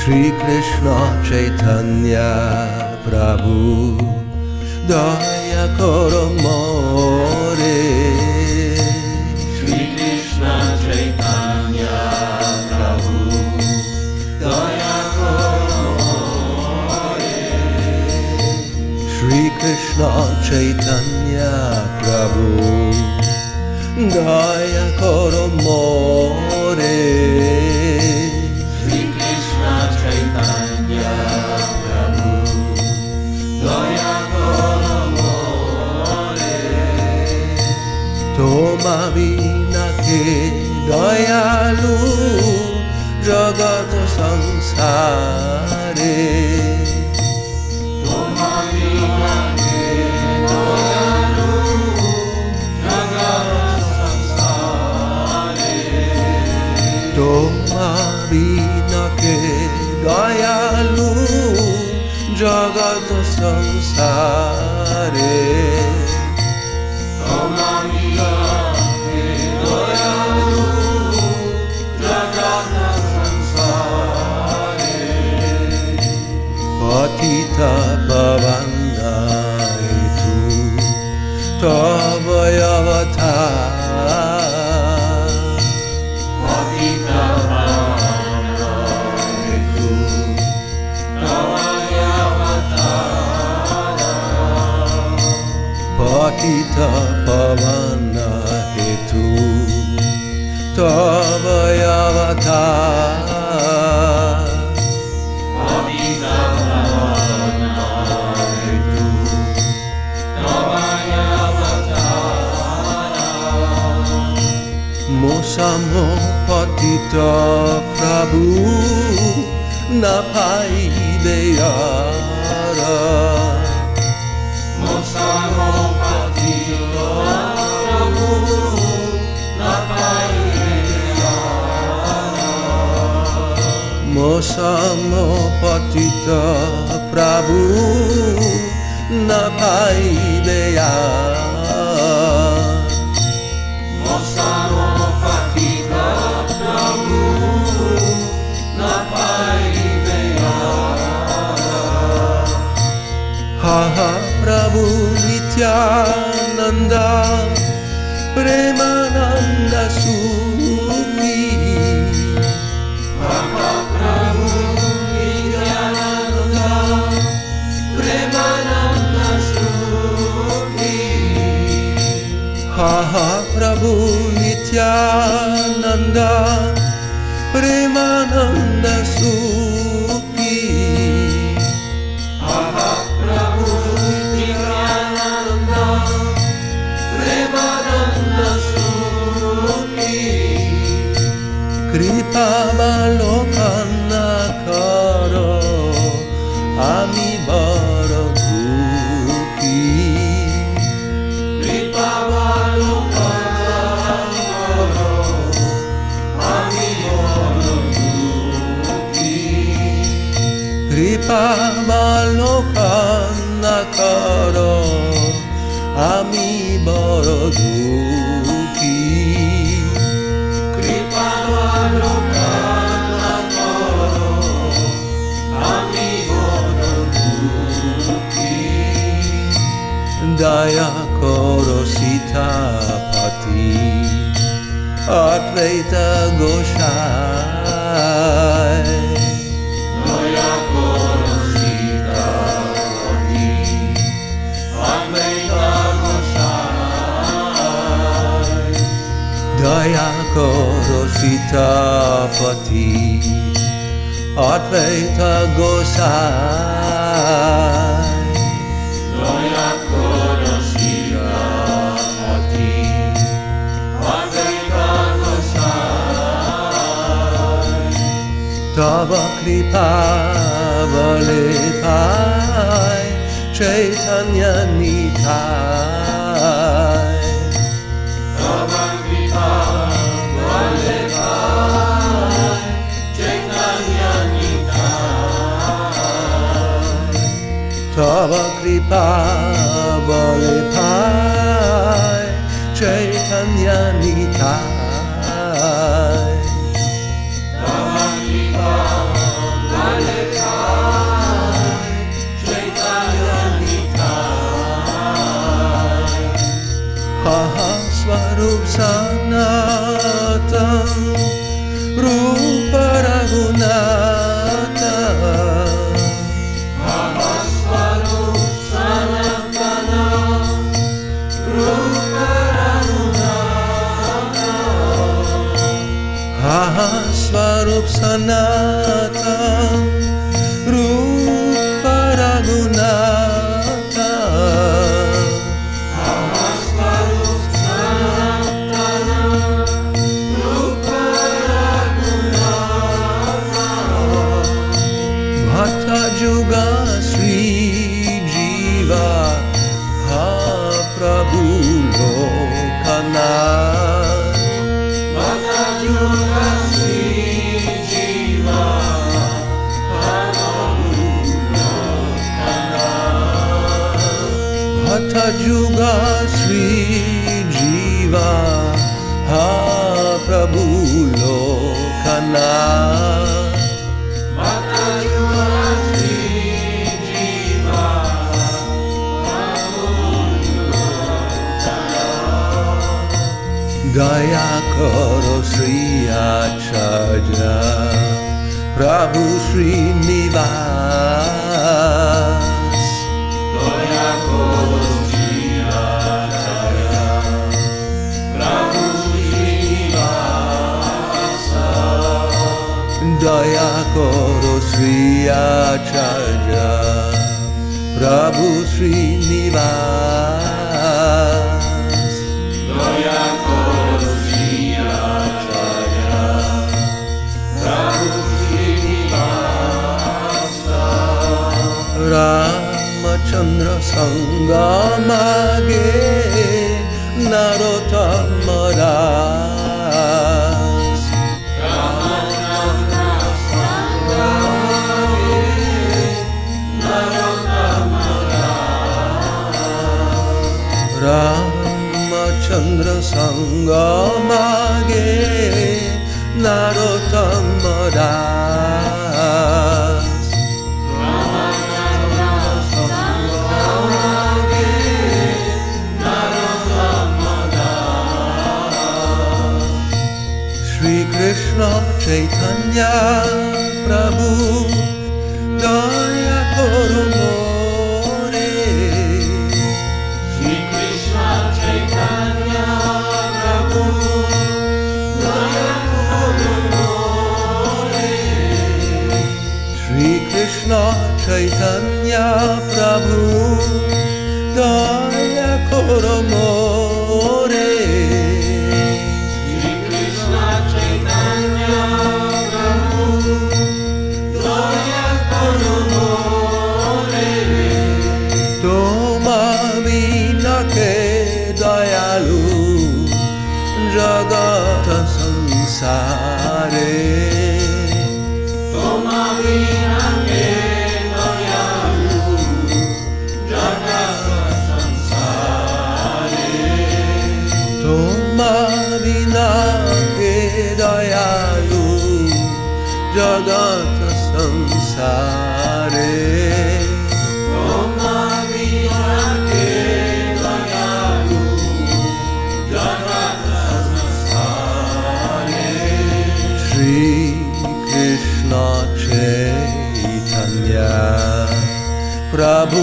Shri Krishna Chaitanya Prabhu Daya Karo More Shri Krishna Chaitanya Prabhu Daya Karo More Shri Krishna Chaitanya Prabhu Daya Karo More Shri Krishna Chaitanya Prabhu Daya Karo More Toma vina ke dayalu jagat sansare Toma vina ke dayalu jagat sansare Toma vina ke dayalu jagat sansare Toma vina ke dayalu jagat sansare Patita pavana hetu tava avatar Patita pavana hetu tava avatara Patita pavana hetu tava avatar Patita pavana hetu tava avatara Mosamo patita prabhu na paibe yara Mosamo patita prabhu na paiyara Mosamo patita prabhu na paibe yara Mosamo patita prabhu na paiyara Ha ha Prabhu Nityananda Premananda Sukhi Prabhu Nityananda Premananda Sukhi Ha ha Prabhu Nityananda Premananda Sukhi Prabhu Nityananda Premananda Sukhi Kripa Balokana Karo Ami Baro Dukhi Kripa Balokana Karo Ami Baro Dukhi Kripa Balokana Karo Ami Baro Dukhi Kripa Balokana Karo Ami Baro Dukhi Daya Koro Sitapati Advaita Goshai Daya Koro Sitapati Advaita Goshai Daya Koro Sitapati Advaita Goshai Daya Koro Sitapati Advaita Goshai Tava Kripa Vale Pai Chaitanya Nitai Tava Kripa Vale Pai Chaitanya Nitai Tava Kripa Vale Pai Chaitanya Nitai Tava Kripa Vale Mata Juga Sri Jiva Ha Prabhu Lokana Mata Juga Sri Jiva Prabhu Lokana Daya Karo Sri Acharya Prabhu Srinivas Daya Karo Sri Acharya Prabhu Srinivas Daya Karo Sri Acharya Prabhu Srinivas Daya Karo Sri Acharya Prabhu Srinivas Ramachandra Sangamage Narottama Das Ramachandra Sangamage Narottama Das Ramachandra Sangamage Narottama Das Shri Krishna Chaitanya Prabhu Daya Karo More Shri Krishna Chaitanya Prabhu Daya Karo More Shri Krishna Chaitanya Prabhu Daya Karo More Shri Krishna Chaitanya Prabhu Daya Karo More Toma Vina Ke Dayalu Jagata Sansare Toma Vina Ke Dayalu Jagata Sansare Toma Vina Ke Dayalu Jagata Sansare Toma Vina Ke Dayalu Jagata Sansare Shri Krishna Chaitanya Prabhu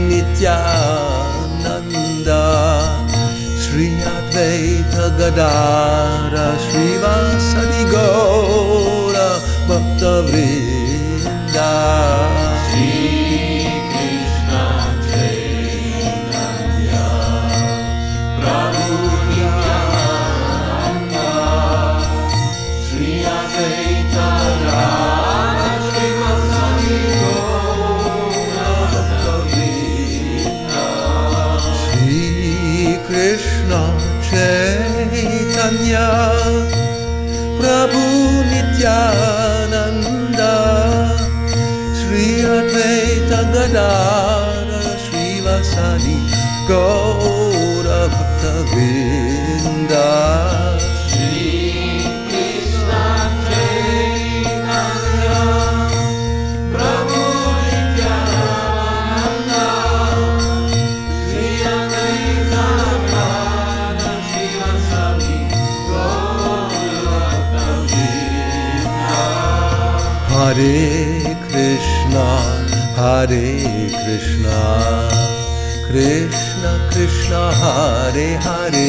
Nityananda Shri Advaita Gadara Srivasadi Gaura Bhakta Vrinda Shri Krishna Chaitanya Prabhu Nityananda Shri Advaita Gadara Srivasadi Gaura Bhakta Vrinda Shri Krishna Chaitanya Prabhu Nityananda Shri Advaita Gadara Srivasadi Gaura Bhakta Vrinda Shri Krishna Chaitanya Prabhu Nityananda Shri Advaita Gadara Srivasadi Gaura Bhakta Vrinda Hare Krishna Hare Krishna Krishna Krishna Hare Hare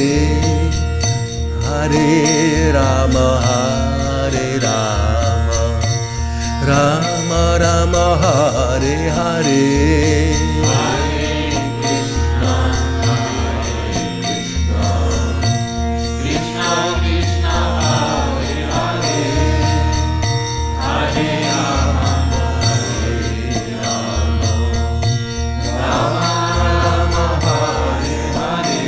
Hare Rama Hare Rama Rama Rama Hare Hare Krishna Krishna Hare Hare Hare Rama Hare Rama Rama Rama Hare Hare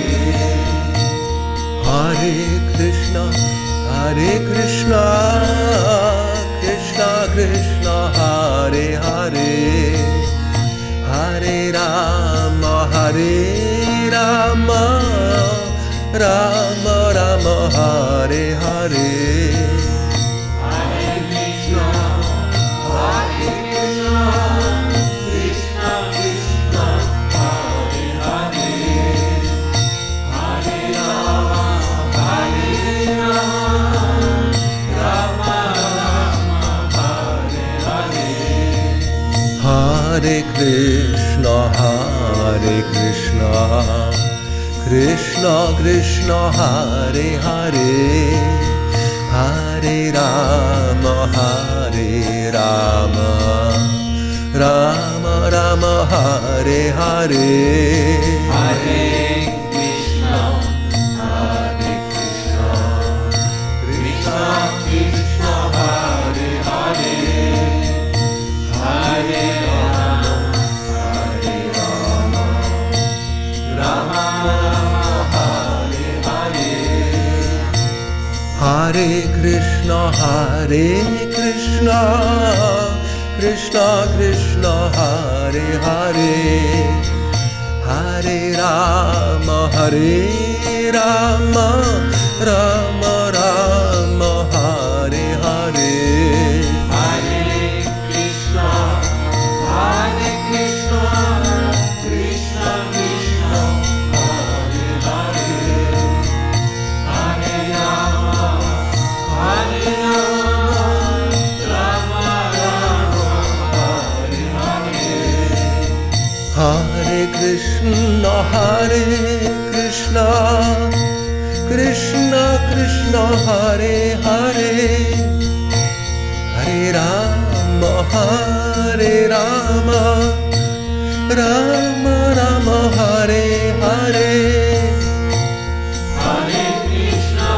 Hare Krishna Krishna Krishna Hare Hare Rama Rama Hare Hare. Hare Krishna, Krishna Krishna, Hare Hare, Hare Rama, Rama Rama, Hare Hare. Hare Krishna, Krishna Krishna, Hare Hare, Hare Rama, Rama Rama, Hare Hare. Hare Krishna, Krishna Krishna, Hare Hare, Hare Rama, Rama Rama, Hare Hare. Hare Krishna, Krishna Krishna, Hare Hare, Hare Rama, Rama Rama, Hare Hare. Hare Krishna, Krishna Krishna, Hare Hare, Hare Rama, Rama Rama, Hare Hare. Hare Krishna, Krishna Krishna, Hare Hare, Hare Rama, Rama Rama, Hare Hare. Hare Krishna,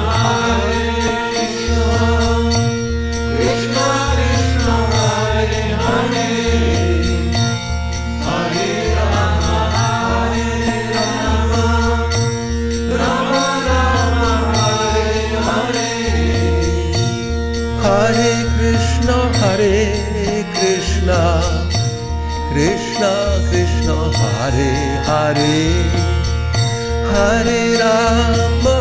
Krishna Krishna, Hare Hare, Hare Rama, Rama Rama, Hare Hare. Hare Krishna, Krishna Krishna, Hare Hare, Hare Rama,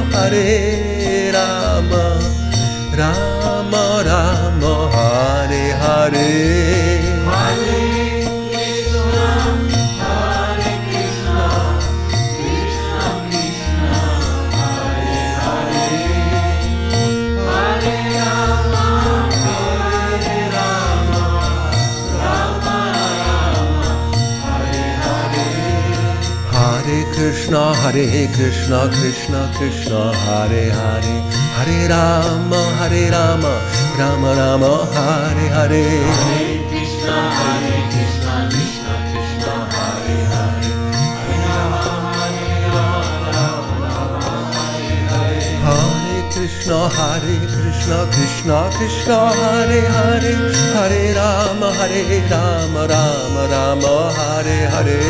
Rama Rama, Hare Hare. Hare Krishna, Krishna Krishna, Hare Hare, Hare Rama, Rama Rama, Hare Hare. Hare Krishna, Krishna Krishna, Hare Hare, Hare Rama, Rama Rama, Hare Hare. Hare Krishna, Krishna Krishna, Hare Hare, Hare Rama, Rama Hare Hare. Hare Krishna, Krishna Krishna, Hare Hare, Hare Rama, Rama Rama, Hare Hare.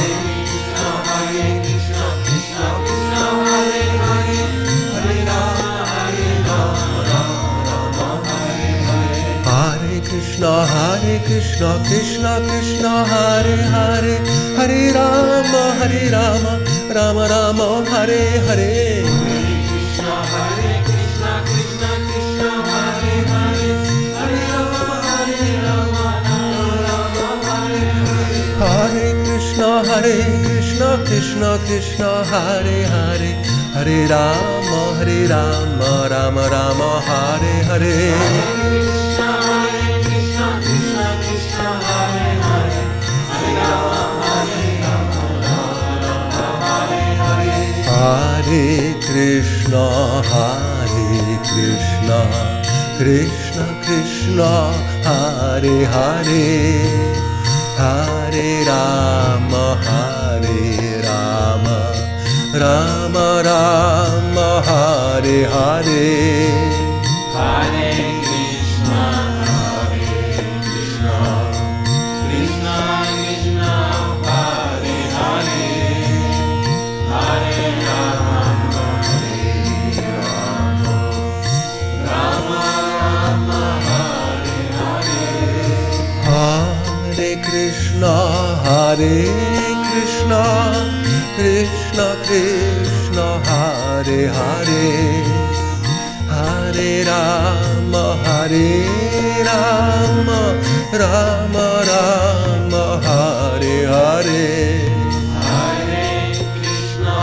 Krishna, Krishna Krishna, Hare Hare, Hare Rama, Rama Hare Hare. Hare Krishna, Krishna Krishna, Hare Hare, Hare Rama, Rama Rama, Hare Hare. Krishna, Krishna Krishna, Hare Hare, Hare Rama, Rama Hare Hare. Hare Krishna, Krishna Krishna, Hare Hare, Hare Rama, Rama Rama, Hare Hare. Krishna, Krishna Krishna, Hare Hare, Hare Rama, Hare Hare. Hare Krishna, Krishna Krishna, Hare Hare, Hare Rama, Rama Rama, Hare Hare. Hare Krishna, Krishna Krishna, Hare Hare, Hare Rama, Rama Rama, Hare Hare. Hare Krishna, Krishna Krishna Hare Hare Hare Rama Rama Rama Hare Hare Hare Krishna,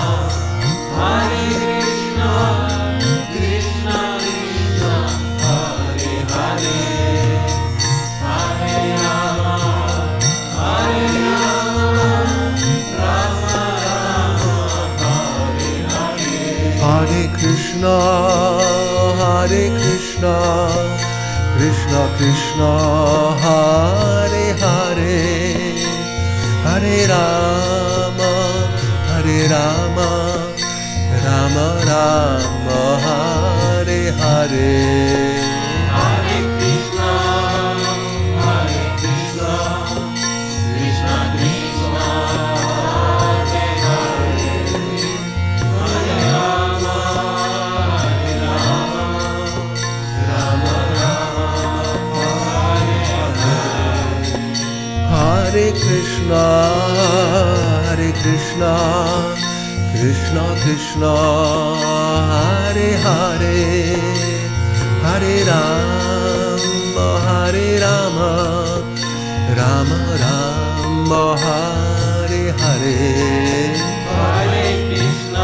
Krishna Krishna, Hare Hare, Hare Rama, Rama Rama, Hare Hare. Hare Krishna Krishna Krishna Hare Hare Hare Rama Rama Rama Hare Hare Hare Krishna, Krishna Krishna, Hare Hare, Hare Rama, Rama Rama, Hare Krishna Krishna Krishna Hare Hare Hare Rama Rama Rama Hare Hare Hare Krishna,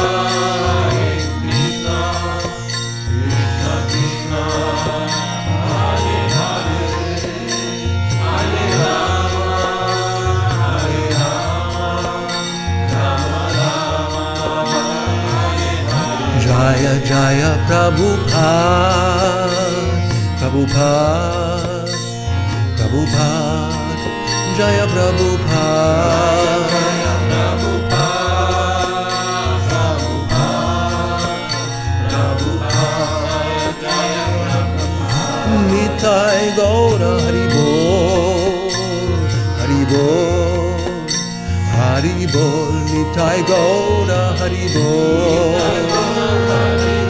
Krishna Krishna, Hare Hare, Hare Rama, Rama Rama, Hare Hare. Jaya Jaya Prabhupada Jaya Prabhupada Nitai Gaura Hari Bol Nitai Gaura Hari Bol